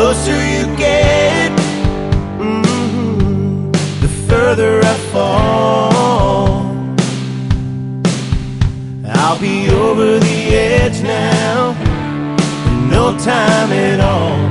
closer you get, the further I fall. I'll be over the edge now in no time at all.